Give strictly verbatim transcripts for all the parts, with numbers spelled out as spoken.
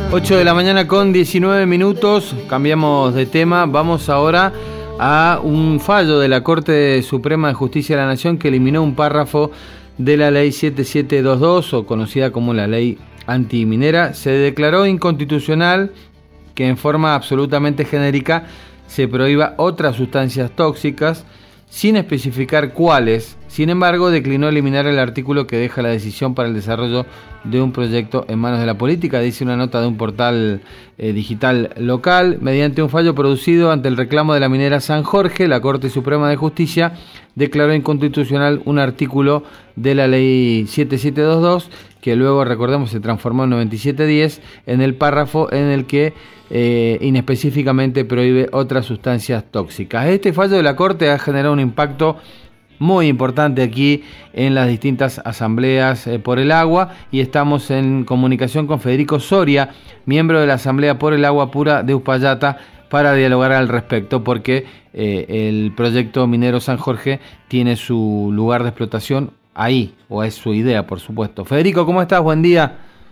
ocho de la mañana con diecinueve minutos, cambiamos de tema, vamos ahora a un fallo de la Corte Suprema de Justicia de la Nación que eliminó un párrafo de la ley siete siete dos dos, o conocida como la ley antiminera. Se declaró inconstitucional que en forma absolutamente genérica se prohíba otras sustancias tóxicas, sin especificar cuáles. Sin embargo, declinó eliminar el artículo que deja la decisión para el desarrollo de un proyecto en manos de la política, dice una nota de un portal eh, digital local. Mediante un fallo producido ante el reclamo de la minera San Jorge, la Corte Suprema de Justicia declaró inconstitucional un artículo de la ley siete siete dos dos, que luego, recordemos, se transformó en noventa y siete diez, en el párrafo en el que eh, inespecíficamente prohíbe otras sustancias tóxicas. Este fallo de la Corte ha generado un impacto muy importante aquí en las distintas asambleas eh, por el agua, y estamos en comunicación con Federico Soria, miembro de la Asamblea por el Agua Pura de Uspallata, para dialogar al respecto, porque eh, el proyecto minero San Jorge tiene su lugar de explotación ahí, o es su idea, por supuesto. Federico, ¿cómo estás? Buen día.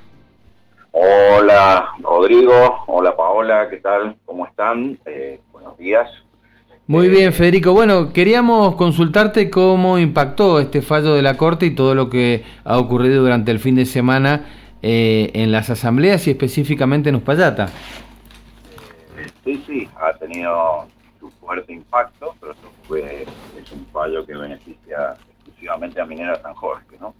Hola, Rodrigo. Hola, Paola. ¿Qué tal? ¿Cómo están? Eh, buenos días. Muy bien, Federico. Bueno, queríamos consultarte cómo impactó este fallo de la Corte y todo lo que ha ocurrido durante el fin de semana eh, en las asambleas y específicamente en Uspallata. Eh, sí, sí, ha tenido su fuerte impacto, pero eso fue, es un fallo que beneficia exclusivamente a Minera San Jorge, ¿no?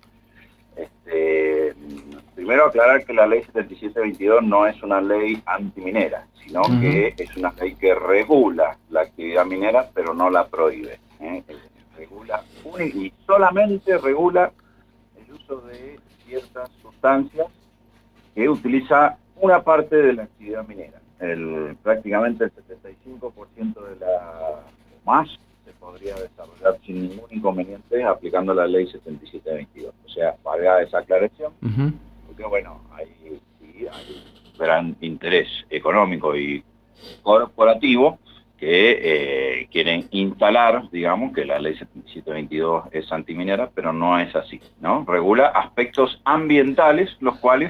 Este, primero aclarar que la ley setenta y siete veintidós no es una ley antiminera, sino uh-huh. que es una ley que regula la actividad minera, pero no la prohíbe. ¿eh? Regula y solamente regula el uso de ciertas sustancias que utiliza una parte de la actividad minera. El, prácticamente el setenta y cinco por ciento de la más se podría desarrollar sin ningún inconveniente aplicando la ley setenta y siete veintidós. O sea, valga esa aclaración, uh-huh. porque bueno, hay, sí, hay gran interés económico y corporativo que eh, quieren instalar, digamos, que la ley setenta y siete veintidós es antiminera, pero no es así, ¿no? Regula aspectos ambientales, los cuales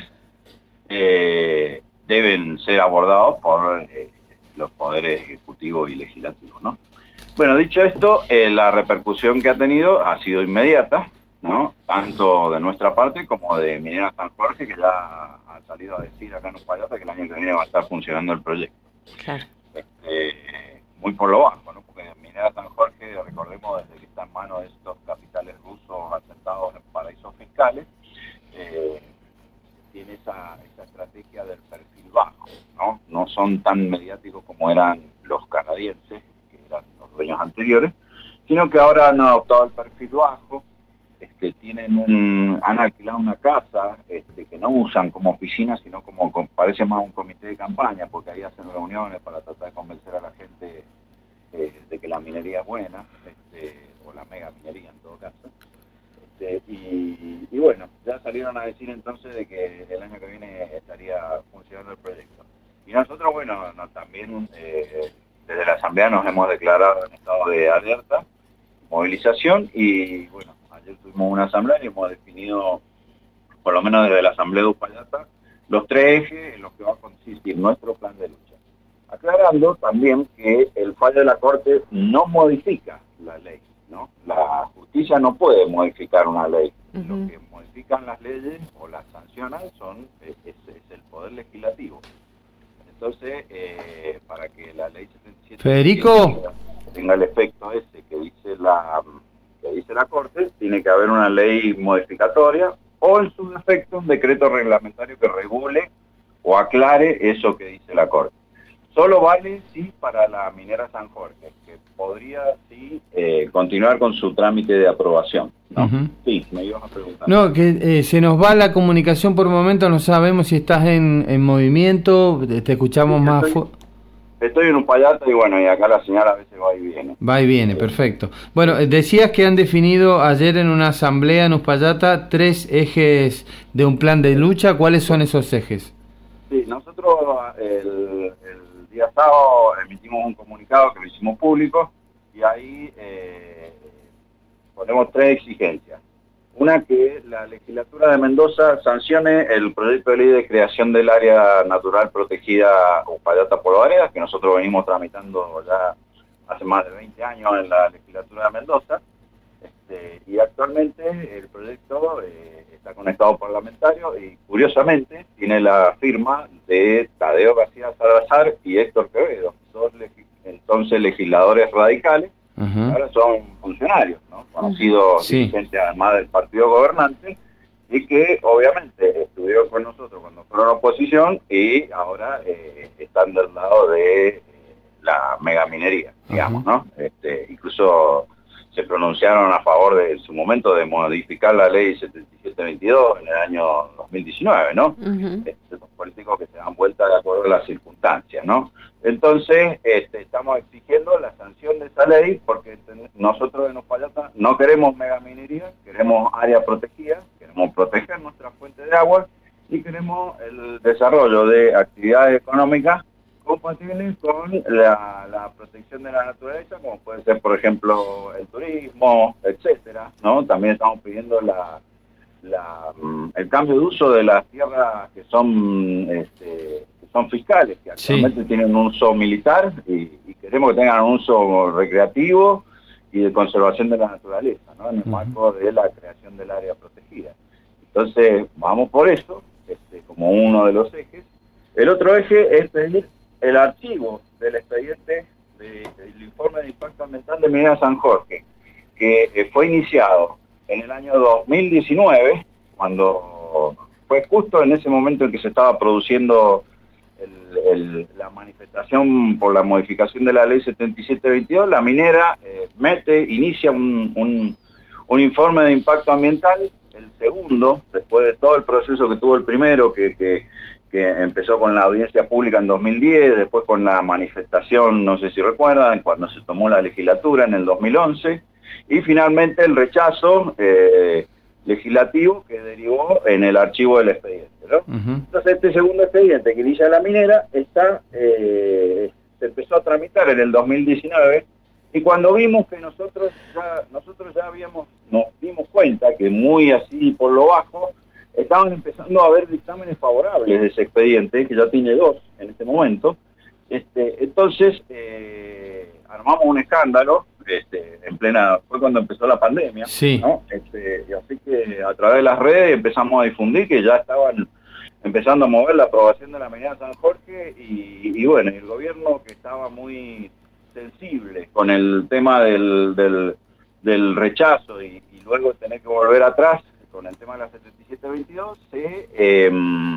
eh, deben ser abordados por eh, los poderes ejecutivo y legislativo, ¿no? Bueno, dicho esto, eh, la repercusión que ha tenido ha sido inmediata, ¿no? Tanto de nuestra parte como de Minera San Jorge, que ya ha salido a decir acá en Uspallata que el año que viene va a estar funcionando el proyecto. Claro. Este, muy por lo bajo, ¿no? Porque Minera San Jorge, recordemos, desde que está en manos de estos capitales rusos asentados en paraísos fiscales, eh, tiene esa, esa estrategia del perfil bajo, ¿no? No son tan mediáticos como eran los canadienses, que eran los dueños anteriores, sino que ahora han adoptado el perfil bajo. Este, tienen un, han alquilado una casa este, que no usan como oficina, sino como, como parece más un comité de campaña, porque ahí hacen reuniones para tratar de convencer a la gente eh, de que la minería es buena, este, o la mega minería en todo caso. Este, y, y bueno, ya salieron a decir entonces de que el año que viene estaría funcionando el proyecto. Y nosotros, bueno, no, también eh, desde la Asamblea nos hemos declarado en estado de alerta, movilización, y bueno, ayer tuvimos una asamblea y hemos definido, por lo menos desde la Asamblea de Uspallata, los tres ejes en los que va a consistir nuestro plan de lucha. Aclarando también que el fallo de la Corte no modifica la ley, ¿no? La justicia no puede modificar una ley. Uh-huh. Lo que modifican las leyes o las sancionan son es, es, es el Poder Legislativo. Entonces, eh, para que la ley setenta y siete Federico tenga el efecto ese que dice la que dice la Corte, tiene que haber una ley modificatoria o, en su defecto, un decreto reglamentario que regule o aclare eso que dice la Corte. Solo vale, sí, para la minera San Jorge, que podría, sí, eh, continuar con su trámite de aprobación, ¿no? Uh-huh. Sí, me ibas a preguntar. No, que eh, se nos va la comunicación por un momento, no sabemos si estás en, en movimiento, te escuchamos sí, más... Estoy, estoy en Uspallata y bueno, y acá la señal a veces va y viene. Va y viene, perfecto. Bueno, decías que han definido ayer en una asamblea en Uspallata tres ejes de un plan de lucha. ¿Cuáles son esos ejes? Sí, nosotros el... el día sábado emitimos un comunicado que lo hicimos público y ahí eh, ponemos tres exigencias. Una, que la legislatura de Mendoza sancione el proyecto de ley de creación del área natural protegida Uspallata Polvareda, que nosotros venimos tramitando ya hace más de veinte años en la legislatura de Mendoza. Este, y actualmente el proyecto eh, está con estado parlamentario y curiosamente tiene la firma de Tadeo García Salazar y Héctor Quevedo, dos legi entonces legisladores radicales. Uh-huh. Ahora son funcionarios, ¿no? Conocidos, sí, dirigentes además del partido gobernante, y que obviamente estuvieron con nosotros cuando fueron oposición y ahora eh, están del lado de eh, la megaminería, digamos, uh-huh, ¿no? Este, incluso se pronunciaron a favor de, en su momento, de modificar la ley setenta y siete veintidós en el año dos mil diecinueve, ¿no? Uh-huh. Este, los políticos que se dan vuelta de acuerdo a las circunstancias, ¿no? Entonces, este, estamos exigiendo la sanción de esa ley porque nosotros en Uspallata no queremos megaminería, queremos área protegida, queremos proteger nuestras fuentes de agua y queremos el desarrollo de actividades económicas compatibles con la, la protección de la naturaleza, como puede ser, por ejemplo, el turismo, etcétera, ¿no? También estamos pidiendo la, la, el cambio de uso de las tierras que son este, que son fiscales, que actualmente, sí, tienen un uso militar y, y queremos que tengan un uso recreativo y de conservación de la naturaleza, ¿no? En el marco de la creación del área protegida. Entonces, vamos por eso, este, como uno de los ejes. El otro eje es pedir el archivo del expediente de, del informe de impacto ambiental de Minera San Jorge, que eh, fue iniciado en el año dos mil diecinueve, cuando fue justo en ese momento en que se estaba produciendo el, el, la manifestación por la modificación de la ley setenta y siete veintidós. La minera eh, mete, inicia un, un, un informe de impacto ambiental, el segundo, después de todo el proceso que tuvo el primero, que, que que empezó con la audiencia pública en dos mil diez, después con la manifestación, no sé si recuerdan, cuando se tomó la legislatura en el dos mil once, y finalmente el rechazo eh, legislativo que derivó en el archivo del expediente, ¿no? Uh-huh. Entonces este segundo expediente que inicia la minera está eh, se empezó a tramitar en el dos mil diecinueve, y cuando vimos que nosotros ya, nosotros ya habíamos, nos dimos cuenta que muy así por lo bajo, estaban empezando a haber dictámenes favorables de ese expediente, que ya tiene dos en este momento. Este, entonces, eh, armamos un escándalo, este, en plena, fue cuando empezó la pandemia, sí, ¿no? Este, y así que a través de las redes empezamos a difundir que ya estaban empezando a mover la aprobación de la minera San Jorge, y, y bueno, el gobierno, que estaba muy sensible con el tema del, del, del rechazo y, y luego tener que volver atrás, con el tema de la setenta y siete veintidós, se eh,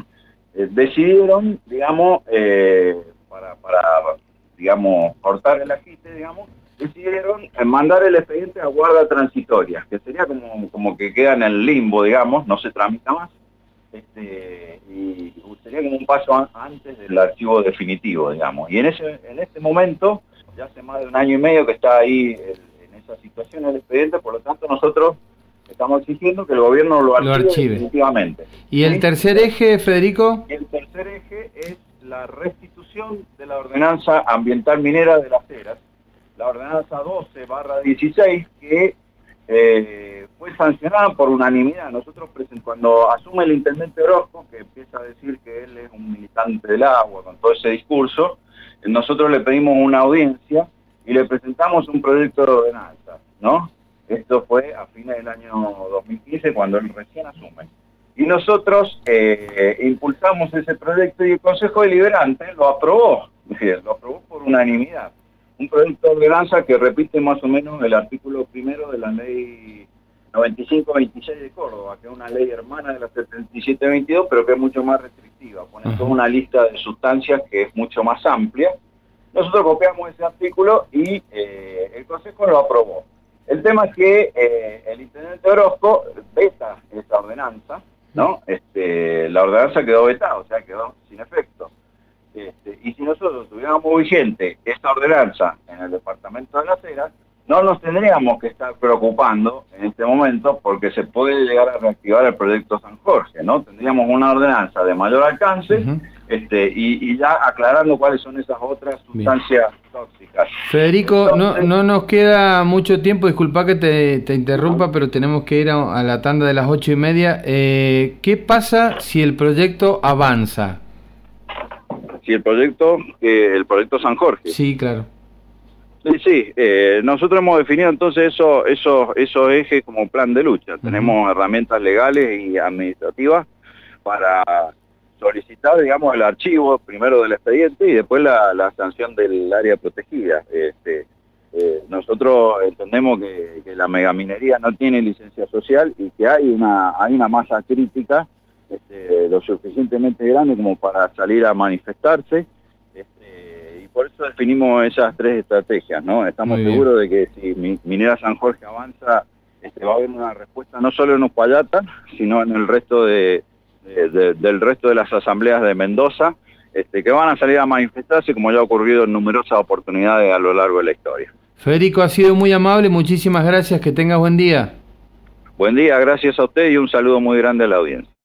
decidieron, digamos, eh, para, para, digamos, cortar el agite, digamos, decidieron mandar el expediente a guarda transitoria, que sería como, como que queda en el limbo, digamos, no se tramita más, este, y sería como un paso a, antes del archivo definitivo, digamos. Y en ese, en este momento, ya hace más de un año y medio que está ahí el, en esa situación el expediente, por lo tanto nosotros estamos exigiendo que el gobierno lo archive, lo archive. definitivamente. ¿Y el ¿Sí? tercer eje, Federico? El tercer eje es la restitución de la ordenanza ambiental minera de Las Heras, la ordenanza doce barra dieciséis, que eh, fue sancionada por unanimidad. Nosotros, cuando asume el intendente Orozco, que empieza a decir que él es un militante del agua, con todo ese discurso, nosotros le pedimos una audiencia y le presentamos un proyecto de ordenanza, ¿no? Esto fue a fines del año dos mil quince, cuando él recién asume. Y nosotros eh, impulsamos ese proyecto y el Consejo Deliberante lo aprobó, lo aprobó por unanimidad. Un proyecto de ordenanza que repite más o menos el artículo primero de la ley noventa y cinco veintiséis de Córdoba, que es una ley hermana de la setenta y siete veintidós, pero que es mucho más restrictiva. Pone toda una lista de sustancias que es mucho más amplia. Nosotros copiamos ese artículo y eh, el Consejo lo aprobó. El tema es que eh, el intendente Orozco veta esa ordenanza, ¿no? Este, la ordenanza quedó vetada, o sea, quedó sin efecto. Este, y si nosotros tuviéramos vigente esta ordenanza en el departamento de Las Heras, no nos tendríamos que estar preocupando en este momento porque se puede llegar a reactivar el proyecto San Jorge, ¿no? Tendríamos una ordenanza de mayor alcance, uh-huh, este, y, y ya aclarando cuáles son esas otras sustancias. Bien. tóxicas. Federico, Entonces, no, no nos queda mucho tiempo, disculpa que te, te interrumpa, pero tenemos que ir a, a la tanda de las ocho y media. Eh, ¿Qué pasa si el proyecto avanza? si el proyecto, eh, el proyecto San Jorge. Sí, claro. Sí, sí, eh, nosotros hemos definido entonces eso, esos, esos ejes como plan de lucha. Uh-huh. Tenemos herramientas legales y administrativas para solicitar, digamos, el archivo primero del expediente y después la, la sanción del área protegida. Este, eh, nosotros entendemos que, que la megaminería no tiene licencia social y que hay una, hay una masa crítica este, lo suficientemente grande como para salir a manifestarse. Este, y por eso definimos esas tres estrategias, ¿no? Estamos seguros de que si Minera San Jorge avanza, este, va a haber una respuesta no solo en Uspallata, sino en el resto de De, de, del resto de las asambleas de Mendoza, este, que van a salir a manifestarse como ya ha ocurrido en numerosas oportunidades a lo largo de la historia. Federico, ha sido muy amable, muchísimas gracias, que tengas buen día. Buen día, gracias a usted y un saludo muy grande a la audiencia.